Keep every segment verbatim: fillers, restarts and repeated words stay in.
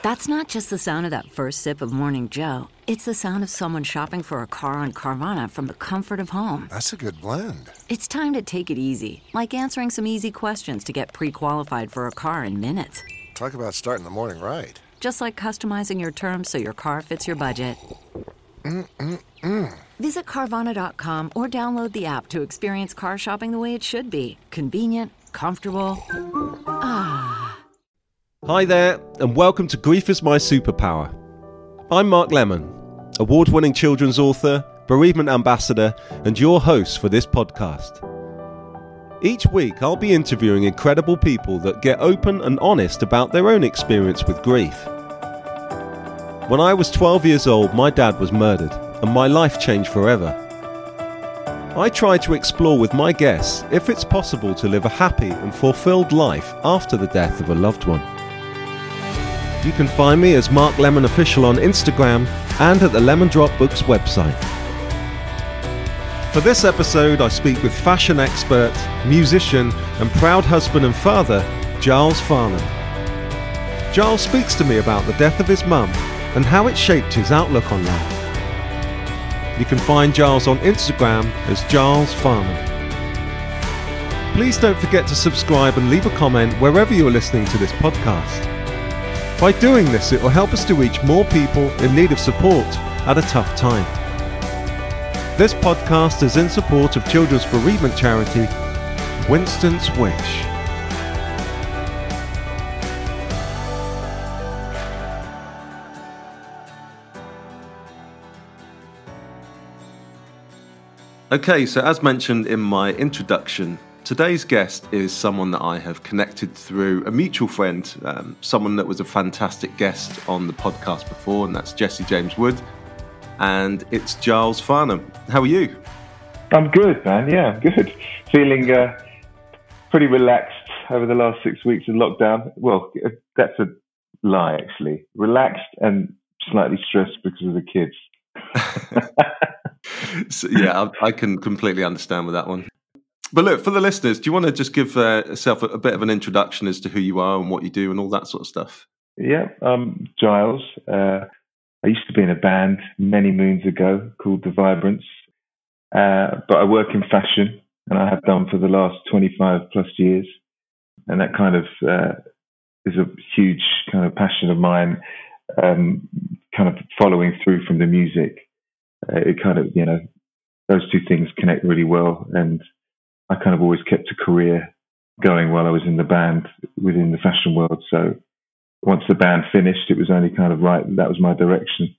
That's not just the sound of that first sip of Morning Joe. It's the sound of someone shopping for a car on Carvana from the comfort of home. That's a good blend. It's time to take it easy, like answering some easy questions to get pre-qualified for a car in minutes. Talk about starting the morning right. Just like customizing your terms so your car fits your budget. Mm-mm-mm. Visit Carvana dot com or download the app to experience car shopping the way it should be. Convenient, comfortable. Ah. Hi there, and welcome to Grief is My Superpower. I'm Mark Lemon, award-winning children's author, bereavement ambassador, and your host for this podcast. Each week, I'll be interviewing incredible people that get open and honest about their own experience with grief. When I was twelve years old, my dad was murdered, and my life changed forever. I try to explore with my guests if it's possible to live a happy and fulfilled life after the death of a loved one. You can find me as Mark Lemon Official on Instagram and at the Lemon Drop Books website. For this episode, I speak with fashion expert, musician, and proud husband and father, Giles Farnham. Giles speaks to me about the death of his mum and how it shaped his outlook on life. You can find Giles on Instagram as Giles Farnham. Please don't forget to subscribe and leave a comment wherever you are listening to this podcast. By doing this, it will help us to reach more people in need of support at a tough time. This podcast is in support of children's bereavement charity, Winston's Wish. Okay, so as mentioned in my introduction, today's guest is someone that I have connected through a mutual friend, um, someone that was a fantastic guest on the podcast before, and that's Jesse James Wood. And it's Giles Farnham. How are you? I'm good, man. Yeah, I'm good. Feeling uh, pretty relaxed over the last six weeks of lockdown. Well, that's a lie, actually. Relaxed and slightly stressed because of the kids. So, yeah, I, I can completely understand with that one. But look, for the listeners, do you want to just give uh, yourself a, a bit of an introduction as to who you are and what you do and all that sort of stuff? Yeah, um, Giles. Uh, I used to be in a band many moons ago called The Vibrants, uh, but I work in fashion, and I have done for the last twenty-five plus years. And that kind of uh, is a huge kind of passion of mine, um, kind of following through from the music. Uh, it kind of, you know, those two things connect really well. And I kind of always kept a career going while I was in the band within the fashion world. So once the band finished, it was only kind of right. That was my direction.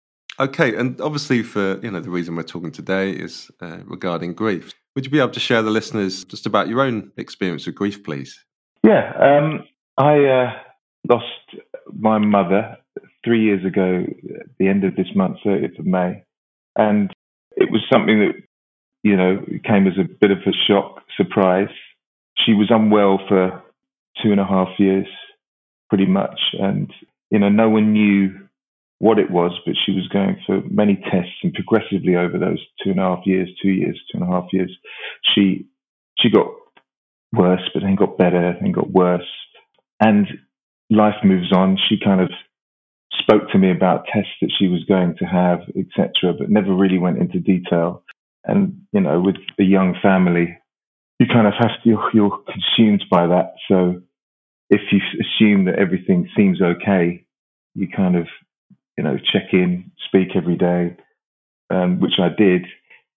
Okay. And obviously for, you know, the reason we're talking today is uh, regarding grief. Would you be able to share the listeners just about your own experience with grief, please? Yeah. Um, I uh, lost my mother three years ago, at the end of this month, thirtieth of May. And it was something that, you know, came as a bit of a shock, surprise. She was unwell for two and a half years, pretty much. And, you know, no one knew what it was, but she was going for many tests, and progressively over those two and a half years, two years, two and a half years, she she got worse, but then got better, and got worse. And life moves on. She kind of spoke to me about tests that she was going to have, et cetera, but never really went into detail. And, you know, with a young family, you kind of have to, you're, you're consumed by that. So if you assume that everything seems okay, you kind of, you know, check in, speak every day, um, which I did.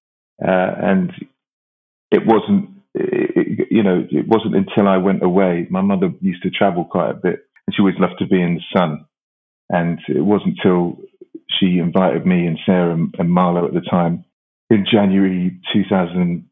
Uh, and it wasn't, it, you know, it wasn't until I went away. My mother used to travel quite a bit, and she always loved to be in the sun. And it wasn't until she invited me and Sarah and, and Marlo at the time in January two thousand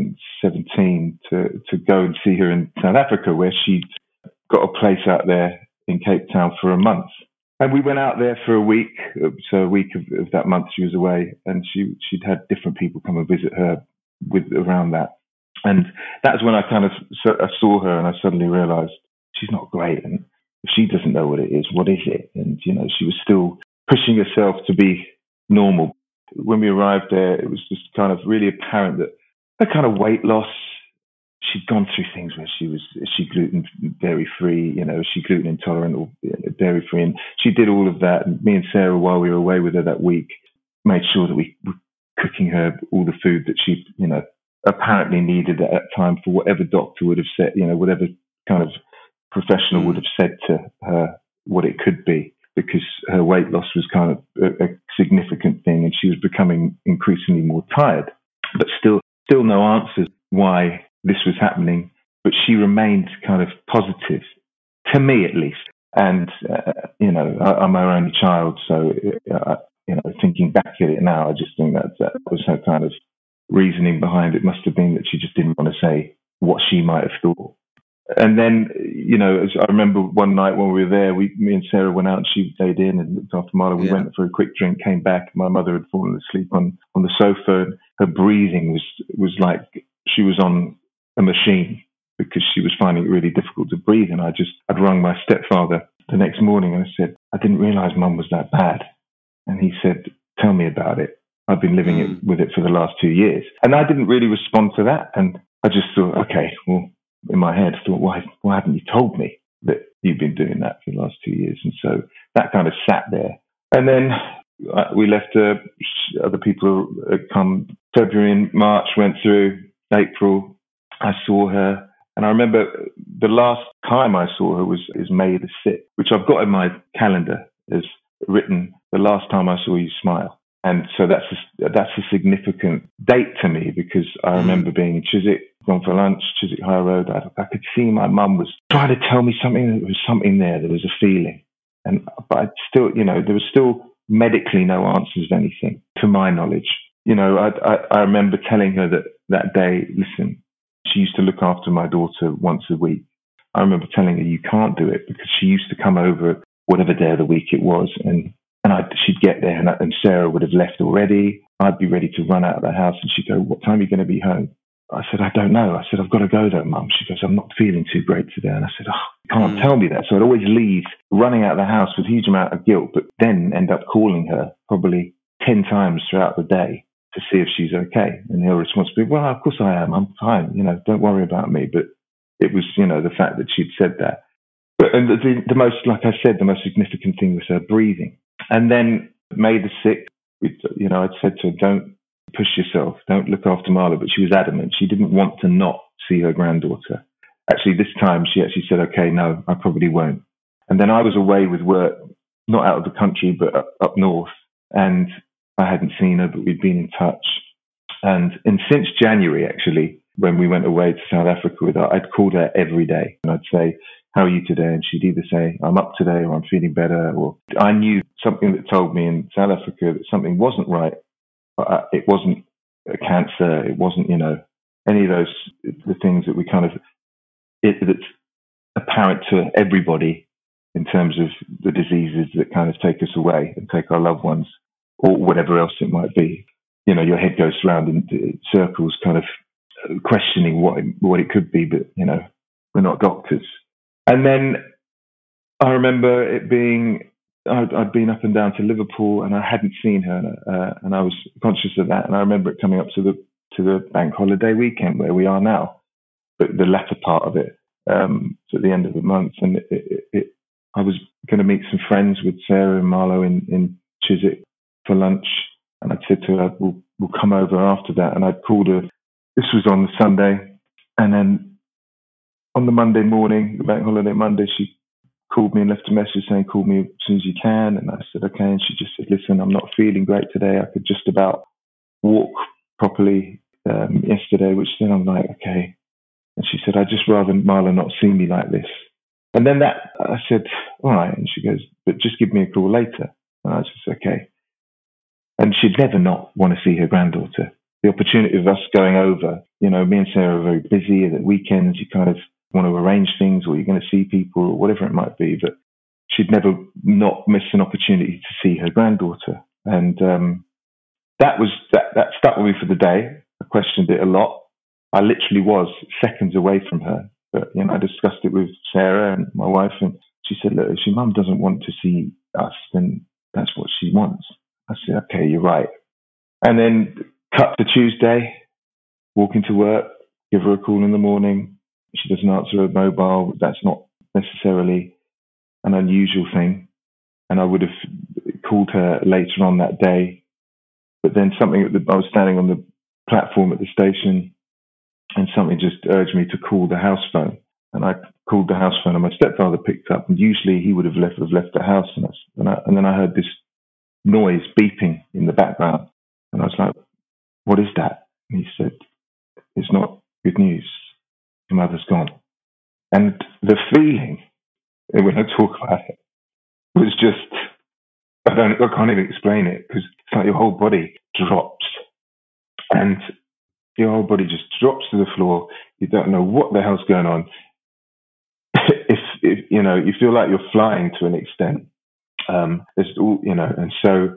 seventeen to, to go and see her in South Africa, where she'd got a place out there in Cape Town for a month. And we went out there for a week. So a week of, of that month she was away, and she, she'd had different people come and visit her with around that. And that's when I kind of I saw her, and I suddenly realized she's not great. And if she doesn't know what it is, what is it? And, you know, she was still pushing herself to be normal. When we arrived there, it was just kind of really apparent that her kind of weight loss she'd gone through things where she was, is she gluten dairy free, you know, is she gluten intolerant or dairy free? And she did all of that. And me and Sarah, while we were away with her that week, made sure that we were cooking her all the food that she, you know, apparently needed at that time for whatever doctor would have said, you know, whatever kind of professional would have said to her what it could be, because her weight loss was kind of a, a significant thing and she was becoming increasingly more tired, but still, still no answers why this was happening. But she remained kind of positive, to me at least. And, uh, you know, I, I'm her only child, so, uh, you know, thinking back at it now, I just think that that was her kind of reasoning behind it. Must have been that she just didn't want to say what she might have thought. And then, you know, as I remember one night when we were there, we, me and Sarah went out and she stayed in and looked after Marla. We yeah. went for a quick drink, came back. My mother had fallen asleep on, on the sofa. And her breathing was, was like she was on a machine because she was finding it really difficult to breathe. And I just, I'd rung my stepfather the next morning and I said, I didn't realize Mum was that bad. And he said, tell me about it. I've been living mm. it, with it for the last two years. And I didn't really respond to that. And I just thought, okay, well, in my head, I thought, why, why haven't you told me that you've been doing that for the last two years? And so that kind of sat there. And then uh, we left, uh, other people uh, come February and March, went through April. I saw her. And I remember the last time I saw her was is May the sixth, which I've got in my calendar as written, the last time I saw you smile. And so that's a, that's a significant date to me because I remember being in Chiswick, gone for lunch, Chiswick High Road. I, I could see my mum was trying to tell me something. There was something there. There was a feeling. And but I still, you know, there was still medically no answers of anything to my knowledge. You know, I, I, I remember telling her that that day, listen, she used to look after my daughter once a week. I remember telling her, you can't do it because she used to come over whatever day of the week it was. And And I'd, she'd get there and, and Sarah would have left already. I'd be ready to run out of the house and she'd go, what time are you going to be home? I said, I don't know. I said, I've got to go though, Mum. She goes, I'm not feeling too great today. And I said, oh, you can't mm. tell me that. So I'd always leave running out of the house with a huge amount of guilt, but then end up calling her probably ten times throughout the day to see if she's okay. And her response would be, well, of course I am. I'm fine. You know, don't worry about me. But it was, you know, the fact that she'd said that. But and the, the most, like I said, the most significant thing was her breathing. And then May the sixth, you know, I'd said to her, don't push yourself, don't look after Marla, but she was adamant. She didn't want to not see her granddaughter. Actually, this time she actually said, okay, no, I probably won't. And then I was away with work, not out of the country, but up, up north. And I hadn't seen her, but we'd been in touch. And, and since January, actually, when we went away to South Africa with her, I'd called her every day. And I'd say, how are you today? And she'd either say, I'm up today or I'm feeling better. Or I knew something that told me in South Africa that something wasn't right. But it wasn't a cancer. It wasn't, you know, any of those, the things that we kind of, it, that's apparent to everybody in terms of the diseases that kind of take us away and take our loved ones or whatever else it might be. You know, your head goes around in circles kind of questioning what it, what it could be, but, you know, we're not doctors. And then I remember it being, I'd, I'd been up and down to Liverpool and I hadn't seen her, uh, and I was conscious of that. And I remember it coming up to the to the bank holiday weekend where we are now, but the latter part of it, um, so at the end of the month. And it, it, it, I was going to meet some friends with Sarah and Marlo in, in Chiswick for lunch. And I'd said to her, we'll, we'll come over after that. And I'd called her. This was on the Sunday. And then on the Monday morning, the bank holiday Monday, she called me and left a message saying, call me as soon as you can. And I said, okay. And she just said, listen, I'm not feeling great today. I could just about walk properly um, yesterday, which then I'm like, okay. And she said, I'd just rather Marla not see me like this. And then that, I said, all right. And she goes, but just give me a call later. And I was just, okay. And she'd never not want to see her granddaughter. The opportunity of us going over, you know, me and Sarah are very busy at weekends. You kind of want to arrange things or you're going to see people or whatever it might be. But she'd never not miss an opportunity to see her granddaughter. And um, that was, that, that stuck with me for the day. I questioned it a lot. I literally was seconds away from her. But, you know, I discussed it with Sarah and my wife, and she said, look, if your mum doesn't want to see us, then that's what she wants. I said, okay, you're right. And then cut to Tuesday, walking to work, give her a call in the morning. She doesn't answer her mobile. That's not necessarily an unusual thing. And I would have called her later on that day. But then something, I was standing on the platform at the station and something just urged me to call the house phone. And I called the house phone and my stepfather picked up. And usually he would have left, have left the house. And, I, and, I, and then I heard this noise beeping in the background. And I was like, what is that? And he said, it's not good news. Your mother's gone. And the feeling, when I talk about it, was just, I don't, I can't even explain it, because it's like your whole body drops. And your whole body just drops to the floor. You don't know what the hell's going on. if, if, you know, you feel like you're flying to an extent. Um, there's all, you know, and so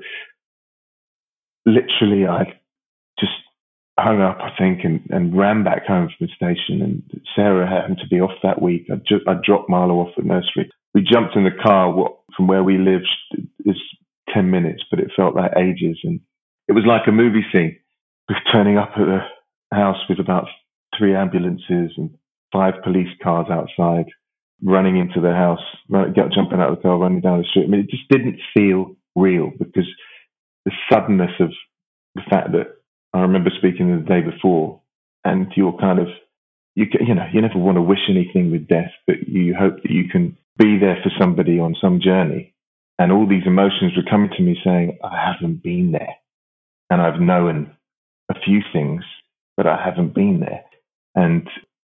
literally I just hung up, I think, and, and ran back home from the station. And Sarah happened to be off that week. I, ju- I dropped Marlo off at nursery. We jumped in the car. What, from where we lived is ten minutes, but it felt like ages. And it was like a movie scene. We were turning up at the house with about three ambulances and five police cars outside, running into the house, run, get, jumping out of the car, running down the street. I mean, it just didn't feel real, because the suddenness of the fact that I remember speaking the day before, and you're kind of, you you know, you never want to wish anything with death, but you hope that you can be there for somebody on some journey. And all these emotions were coming to me saying, I haven't been there. And I've known a few things, but I haven't been there. And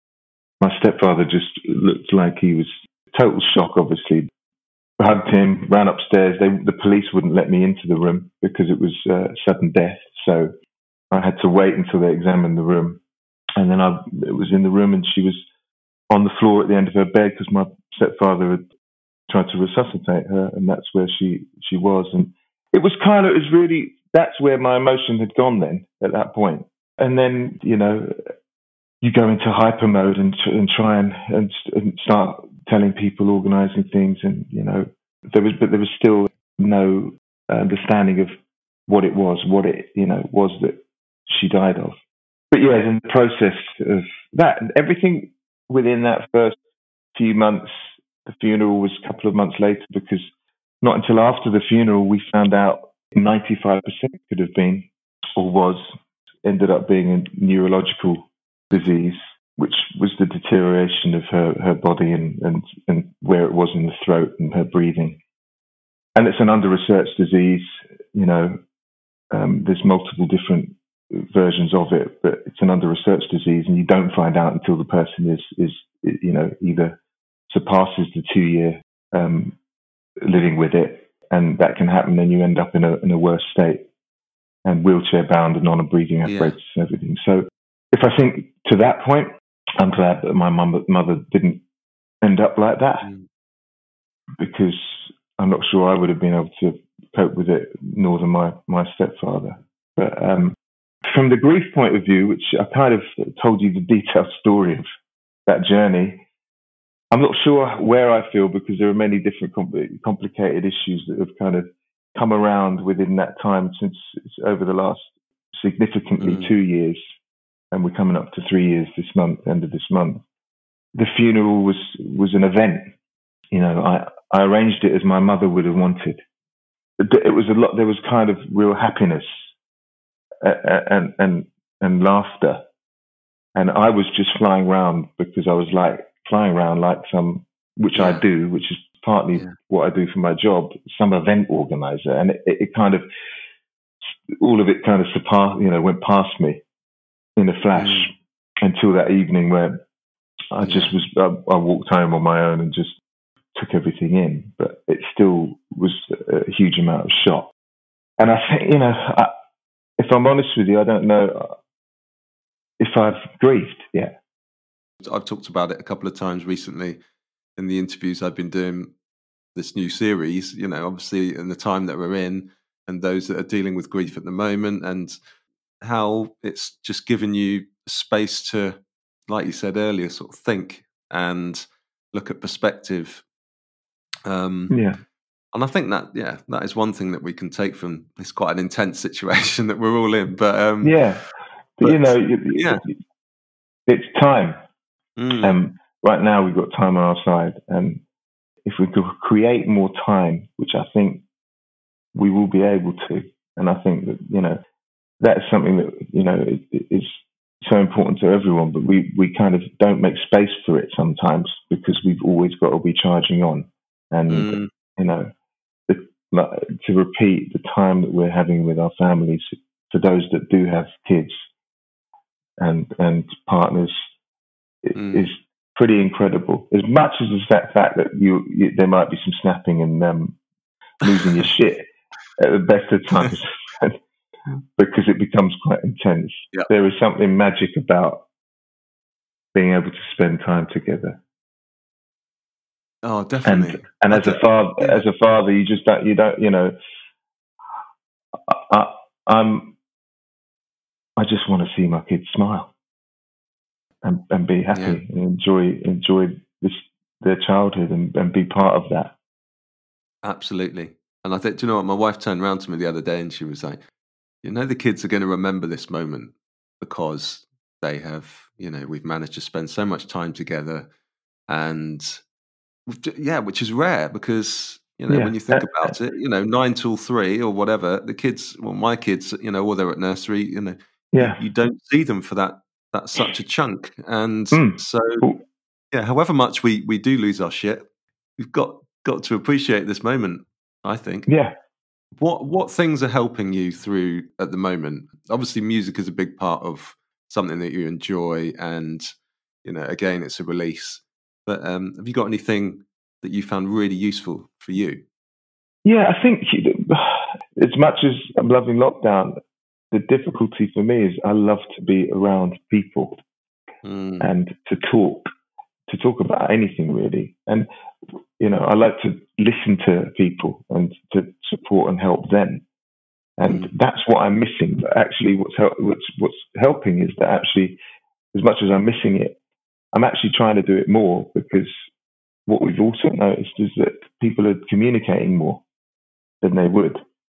my stepfather just looked like he was total shock, obviously. I hugged him, ran upstairs. They, the police wouldn't let me into the room because it was uh, sudden death. So I had to wait until they examined the room. And then I was in the room, and she was on the floor at the end of her bed, because my stepfather had tried to resuscitate her, and that's where she, she was. And it was kind of, it was really, that's where my emotion had gone then, at that point. And then, you know, you go into hyper mode and, and try and, and, and start telling people, organizing things. And, you know, there was, but there was still no understanding of what it was, what it, you know, was that she died of. But yeah, in the process of that, everything within that first few months, the funeral was a couple of months later, because not until after the funeral we found out ninety-five percent could have been, or was, ended up being a neurological disease, which was the deterioration of her, her body and, and, and where it was in the throat and her breathing. And it's an under-researched disease, you know, um, there's multiple different versions of it, but it's an under-researched disease, and you don't find out until the person is, is you know, either surpasses the two-year um, living with it, and that can happen, then you end up in a, in a worse state, and wheelchair-bound and on a breathing apparatus yeah. and everything. So if I think to that point, I'm glad that my mum, mother didn't end up like that, mm. because I'm not sure I would have been able to cope with it, nor than my, my stepfather. But um, from the grief point of view, which I kind of told you the detailed story of that journey, I'm not sure where I feel, because there are many different compl- complicated issues that have kind of come around within that time, since it's over the last significantly mm. two years, and we're coming up to three years this month, end of this month. The funeral was, was an event. You know, I, I arranged it as my mother would have wanted. It was a lot, there was kind of real happiness and, and, and laughter. And I was just flying around, because I was like flying around like some, which yeah. I do, which is partly yeah. what I do for my job, some event organizer. And it, it kind of, all of it kind of surpassed, you know, went past me in a flash mm. until that evening where I just yeah. was, I, I walked home on my own and just took everything in, but it still was a huge amount of shock. And I think, you know, I, if I'm honest with you, I don't know if I've grieved yet. I've talked about it a couple of times recently in the interviews I've been doing, this new series, you know, obviously in the time that we're in, and those that are dealing with grief at the moment, and how it's just given you space to, like you said earlier, sort of think and look at perspective. Um, yeah. And I think that, yeah, that is one thing that we can take from this quite an intense situation that we're all in. But um, yeah, but, but you know, you, yeah, it's time. Mm. Um, right now we've got time on our side, and if we could create more time, which I think we will be able to, and I think that, you know, that's something that, you know, it, is so important to everyone, but we, we kind of don't make space for it sometimes because we've always got to be charging on. And, Mm. you know, the, to repeat, the time that we're having with our families, for those that do have kids and, and partners, Mm. is pretty incredible. As much as the fact, fact that you, you there might be some snapping and um, losing your shit at the best of times, because it becomes quite intense. Yep. There is something magic about being able to spend time together. Oh, definitely. And, and as d- a father, yeah. as a father, you just don't, you don't, you know, I, I'm, I just want to see my kids smile and, and be happy Yeah. and enjoy, enjoy this, their childhood and, and be part of that. Absolutely. And I think, do you know what? My wife turned around to me the other day and she was like, you know, the kids are going to remember this moment because they have, you know, we've managed to spend so much time together. And yeah, which is rare because, you know, Yeah. when you think about it, you know, nine till three or whatever, the kids, well, my kids, you know, or they're at nursery, you know, Yeah. you, you don't see them for that, that's such a chunk. And Mm. so, Cool. yeah, however much we, we do lose our shit, we've got, got to appreciate this moment, I think. Yeah. What what things are helping you through at the moment? Obviously, music is a big part of something that you enjoy, and you know, again, it's a release. But um, have you got anything that you found really useful for you? Yeah, I think as much as I'm loving lockdown, the difficulty for me is I love to be around people Mm. and to talk, to talk about anything really. And, you know, I like to listen to people and to support and help them. And Mm. that's what I'm missing. But actually what's, hel- what's, what's helping is that actually, as much as I'm missing it, I'm actually trying to do it more, because what we've also noticed is that people are communicating more than they would.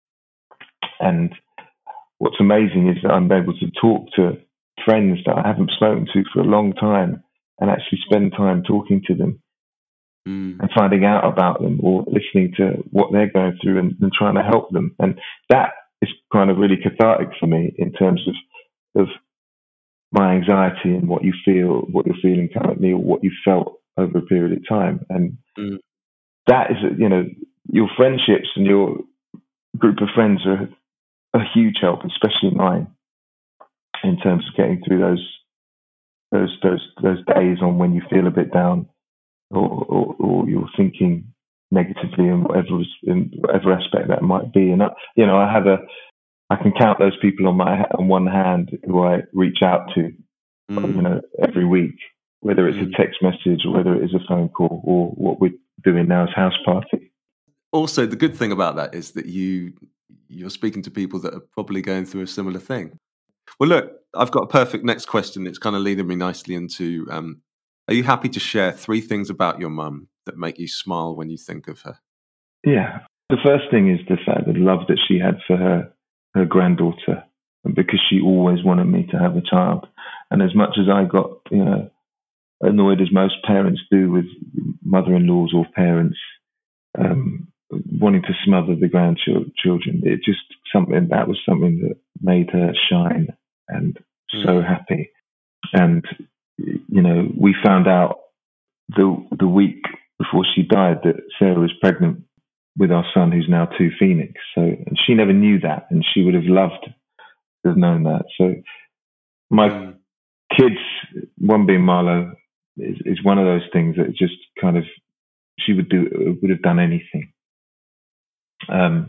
And what's amazing is that I'm able to talk to friends that I haven't spoken to for a long time and actually spend time talking to them Mm. and finding out about them, or listening to what they're going through and, and trying to help them. And that is kind of really cathartic for me in terms of, of my anxiety and what you feel, what you're feeling currently, or what you felt over a period of time. And Mm. that is, you know, your friendships and your group of friends are a huge help, especially mine, in terms of getting through those those those those days on when you feel a bit down, or, or, or you're thinking negatively in whatever in whatever aspect that might be. And I, you know, I have a I can count those people on my on one hand who I reach out to, Mm. you know, every week, whether it's Mm. a text message or whether it is a phone call, or what we're doing now is house party. Also, the good thing about that is that you you're speaking to people that are probably going through a similar thing. Well, look, I've got a perfect next question. It's kind of leading me nicely into: um, are you happy to share three things about your mum that make you smile when you think of her? Yeah. The first thing is the fact, the love that she had for her, her granddaughter, and because she always wanted me to have a child. And as much as I got, you know, annoyed, as most parents do with mother-in-laws or parents um, wanting to smother the grandchildren, it just something that was something that made her shine and so Mm. happy. And, you know, we found out the the week before she died that Sarah was pregnant with our son, who's now two Phoenix. So, and she never knew that, and she would have loved to have known that. So my Mm. kids, one being Marlo, is, is one of those things that just kind of, she would do, would have done anything. Um,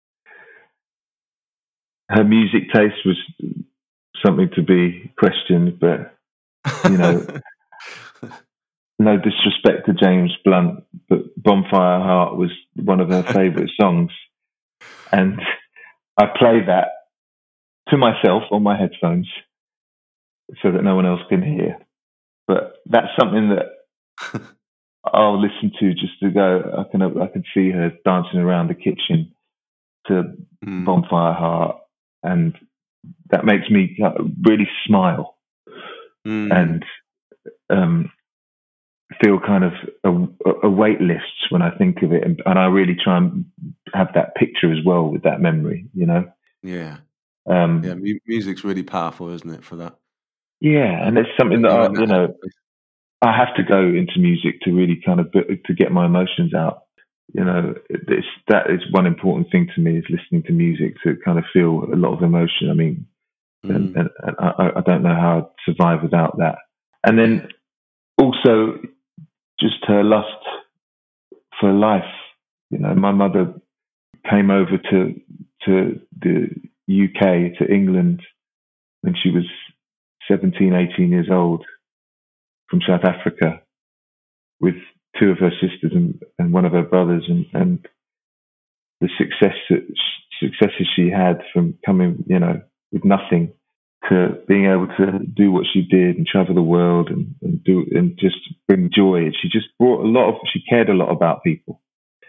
her music taste was something to be questioned, but, you know, no disrespect to James Blunt, but Bonfire Heart was one of her favourite songs. And I play that to myself on my headphones so that no one else can hear. But that's something that I'll listen to just to go, I can I can see her dancing around the kitchen to Mm. Bonfire Heart, and that makes me really smile. mm. and um, feel kind of a, a weight lifts when I think of it, and, and I really try and have that picture as well with that memory, you know. Yeah, um, yeah. Mu- music's really powerful, isn't it, for that? Yeah, and it's something that I, you know, I have to go into music to really kind of to get my emotions out. You know, it's, that is one important thing to me, is listening to music to kind of feel a lot of emotion. I mean, mm. and, and, and I, I don't know how I'd survive without that. And then also just her lust for life. You know, my mother came over to to the U K, to England, when she was seventeen, eighteen years old, from South Africa, with two of her sisters and, and one of her brothers, and, and the success successes she had from coming, you know, with nothing to being able to do what she did and travel the world and, and do and just bring joy. She just brought a lot of. She cared a lot about people,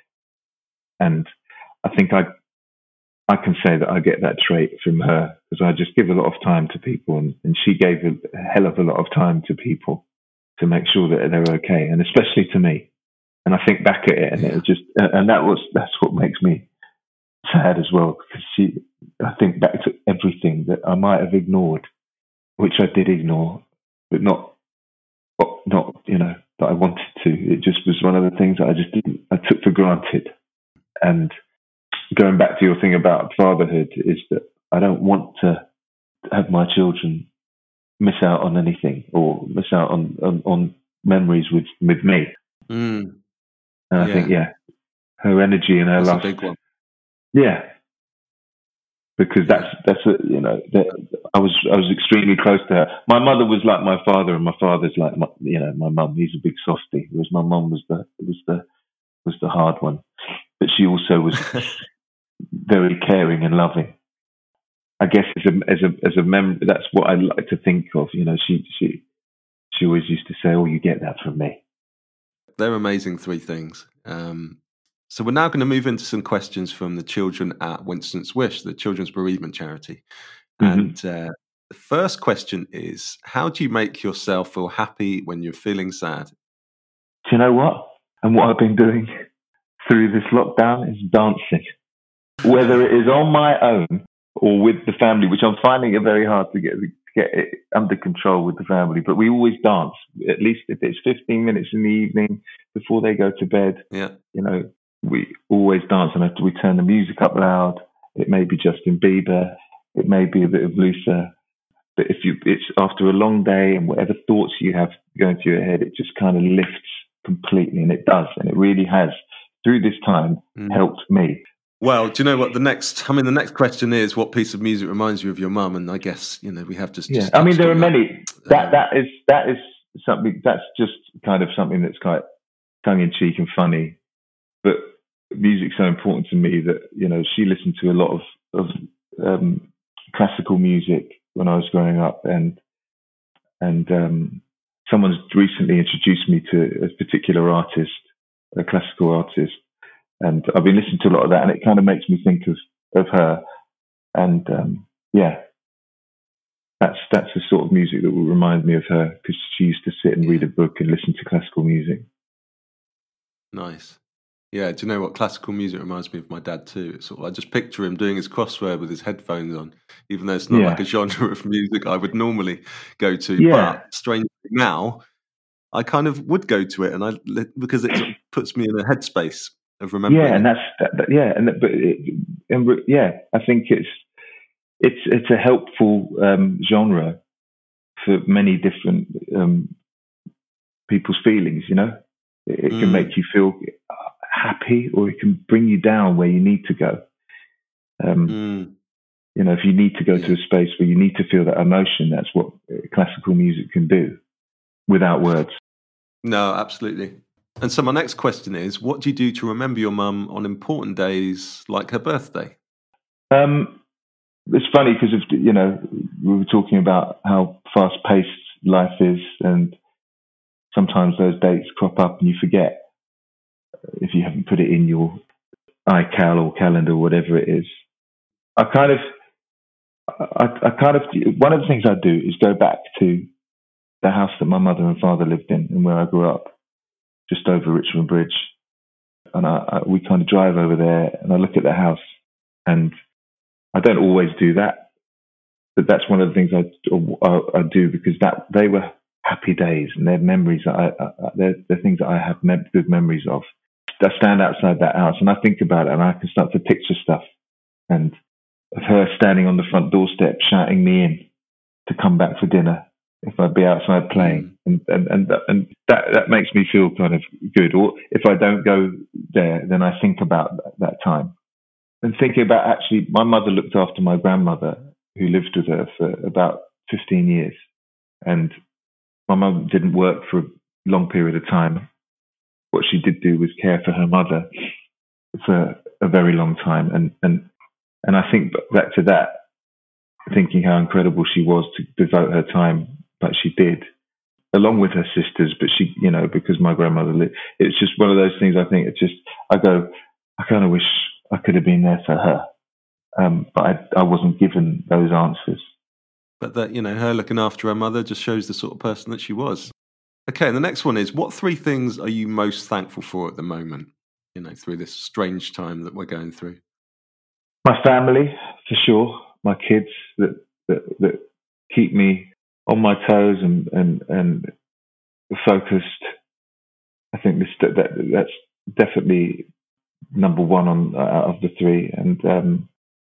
and I think I I can say that I get that trait from her, because I just give a lot of time to people, and, and she gave a hell of a lot of time to people to make sure that they're okay, and especially to me. And I think back at it, and it was just, and that was that's what makes me sad as well, because she, I think back to everything that I might have ignored, which I did ignore, but not, not you know, that I wanted to. It just was one of the things that I just didn't, I took for granted. And going back to your thing about fatherhood, is that I don't want to have my children miss out on anything, or miss out on, on, on memories with, with me. Mm. And I yeah. think, yeah, her energy and her that's love. a big one. Yeah. Because that's, that's a, you know, that I was, I was extremely close to her. My mother was like my father, and my father's like my, you know, my mum. He's a big softie, whereas my mum was the, was the, was the hard one. But she also was very caring and loving. I guess as a as a as a mem, that's what I like to think of. You know, she she she always used to say, "Oh, you get that from me." They're amazing three things. Um, so we're now going to move into some questions from the children at Winston's Wish, the children's bereavement charity. Mm-hmm. And uh, the first question is, how do you make yourself feel happy when you're feeling sad? Do you know what? And what I've been doing through this lockdown is dancing. Whether it is on my own or with the family, which I'm finding it very hard to get to get it under control with the family, but we always dance, at least if it's fifteen minutes in the evening before they go to bed. Yeah, you know, we always dance, and we turn the music up loud. It may be Justin Bieber, it may be a bit of Luther, but if you, it's after a long day, and whatever thoughts you have going through your head, it just kind of lifts completely, and it does, and it really has through this time mm. helped me. Well, do you know what the next? I mean, the next question is, what piece of music reminds you of your mum? And I guess you know we have to. Yeah, I mean, there are that. many. That um, that is that is something that's just kind of something that's quite tongue in cheek and funny. But music's so important to me that you know she listened to a lot of of um, classical music when I was growing up, and and um, someone's recently introduced me to a particular artist, a classical artist. And I've been listening to a lot of that, and it kind of makes me think of, of her. And um, yeah, that's that's the sort of music that will remind me of her, because she used to sit and read a book and listen to classical music. Nice. Yeah, do you know what? Classical music reminds me of my dad too. It's sort of, I just picture him doing his crossword with his headphones on, even though it's not yeah. like a genre of music I would normally go to. Yeah. But strangely now, I kind of would go to it, and I because it sort of puts me in a headspace of remembering. Yeah, and that's that, that, yeah, and but it, and yeah, I think it's it's it's a helpful um, genre for many different um, people's feelings. You know, it, it mm. can make you feel happy, or it can bring you down where you need to go. Um, mm. You know, if you need to go yeah. to a space where you need to feel that emotion, that's what classical music can do without words. No, absolutely. And so my next question is, what do you do to remember your mum on important days like her birthday? Um, it's funny because, of, you know, we were talking about how fast-paced life is, and sometimes those dates crop up and you forget if you haven't put it in your iCal or calendar or whatever it is. I kind of, I, I kind of, one of the things I do is go back to the house that my mother and father lived in and where I grew up, just over Richmond Bridge. And I, I, we kind of drive over there and I look at the house, and I don't always do that, but that's one of the things I, I, I do, because that they were happy days and they're memories that I, I they're, they're things that I have mem- good memories of. I stand outside that house and I think about it, and I can start to picture stuff, and of her standing on the front doorstep shouting me in to come back for dinner if I'd be outside playing, and and and, that, and that that makes me feel kind of good. Or if I don't go there, then I think about that, that time, and thinking about, actually, my mother looked after my grandmother, who lived with her for about fifteen years, and my mum didn't work for a long period of time. What she did do was care for her mother for a very long time, and and and I think back to that, thinking how incredible she was to devote her time, but she did, along with her sisters. But she, you know, because my grandmother lived, it's just one of those things. I think it's just, I go, I kind of wish I could have been there for her, um, but I, I wasn't given those answers. But that, you know, her looking after her mother just shows the sort of person that she was. Okay, and the next one is, what three things are you most thankful for at the moment, you know, through this strange time that we're going through? My family, for sure. My kids that that, that keep me on my toes and, and, and focused. I think this that, that that's definitely number one on out of the three. And um,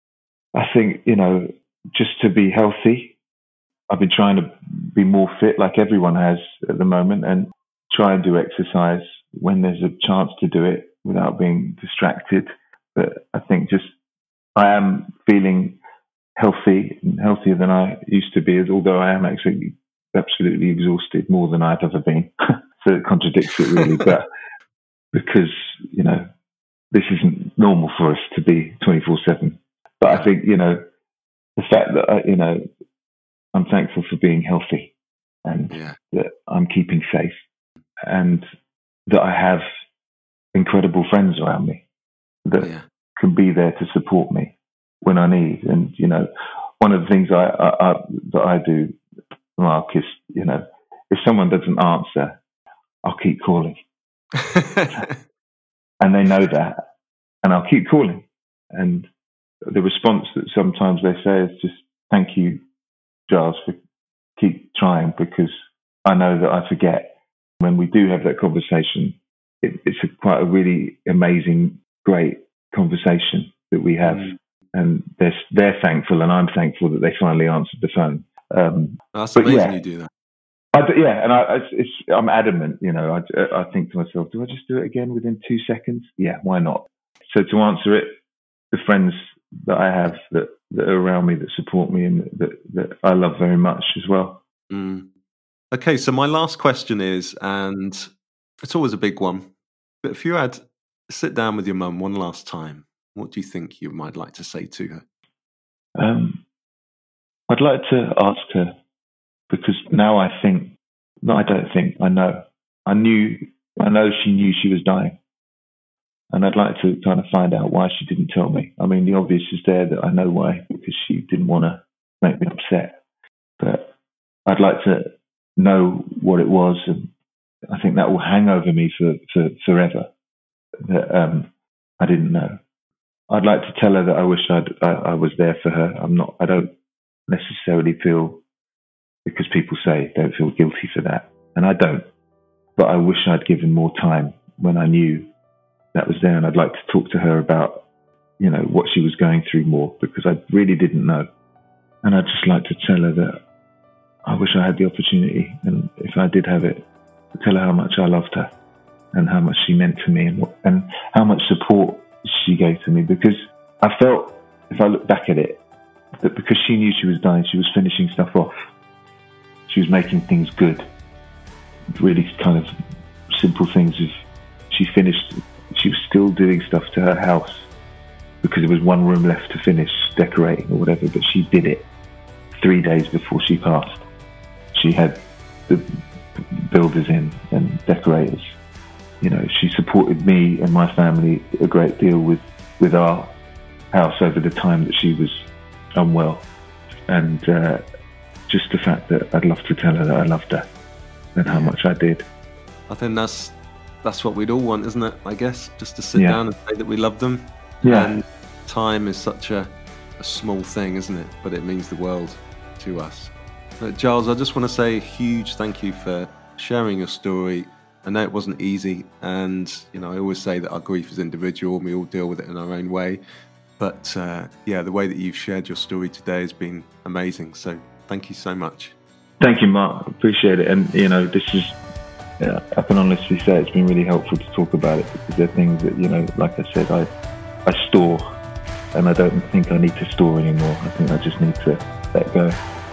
I think, you know, just to be healthy. I've been trying to be more fit, like everyone has at the moment, and try and do exercise when there's a chance to do it without being distracted. But I think just I am feeling healthy, healthier than I used to be, although I am actually absolutely exhausted, more than I've ever been. So it contradicts it really, but because, you know, this isn't normal for us to be twenty-four seven. But yeah. I think, you know, the fact that, I, you know, I'm thankful for being healthy, and yeah. that I'm keeping safe, and that I have incredible friends around me that yeah. can be there to support me when I need. And, you know, one of the things I, I, I that I do, Mark, is, you know, if someone doesn't answer, I'll keep calling. And they know that, and I'll keep calling. And the response that sometimes they say is just, thank you, Giles, for keep trying, because I know that I forget. When we do have that conversation, it, it's a, quite a really amazing, great conversation that we have. Mm. And they're, they're thankful, and I'm thankful that they finally answered the phone. Um, That's amazing yeah, you do that. I, yeah, and I, it's, it's, I'm adamant, you know, I, I think to myself, do I just do it again within two seconds? Yeah, why not? So to answer it, the friends that I have that, that are around me, that support me, and that, that I love very much as well. Mm. Okay, so my last question is, and it's always a big one, but if you had sit down with your mum one last time, what do you think you might like to say to her? Um, I'd like to ask her, because now I think, no, I don't think, I know. I knew, I know she knew she was dying. And I'd like to kind of find out why she didn't tell me. I mean, the obvious is there, that I know why, because she didn't want to make me upset. But I'd like to know what it was, and I think that will hang over me for, for forever, that um, I didn't know. I'd like to tell her that I wish I'd, I, I was there for her. I'm not, I don't necessarily feel, because people say don't feel guilty for that, and I don't. But I wish I'd given more time when I knew that was there, and I'd like to talk to her about, you know, what she was going through more, because I really didn't know. And I'd just like to tell her that I wish I had the opportunity, and if I did have it, to tell her how much I loved her and how much she meant to me, and what, and how much support she gave to me. Because I felt, if I look back at it, that because she knew she was dying, she was finishing stuff off. She was making things good. Really kind of simple things. Of she finished, she was still doing stuff to her house because there was one room left to finish decorating or whatever, but she did it three days before she passed. She had the builders in and decorators. You know, she supported me and my family a great deal with, with our house over the time that she was unwell. And uh, just the fact that I'd love to tell her that I loved her. and how much I did. I think that's that's what we'd all want, isn't it? I guess just to sit Yeah. down and say that we love them. Yeah. And time is such a, a small thing, isn't it? But it means the world to us. But Giles, I just want to say a huge thank you for sharing your story. I know it wasn't easy, and you know I always say that our grief is individual and we all deal with it in our own way. But uh, yeah, the way that you've shared your story today has been amazing. So thank you so much. Thank you, Mark. Appreciate it. And you know, this is, yeah, I can honestly say it's been really helpful to talk about it, because there are things that, you know, like I said, I I store, and I don't think I need to store anymore. I think I just need to let go.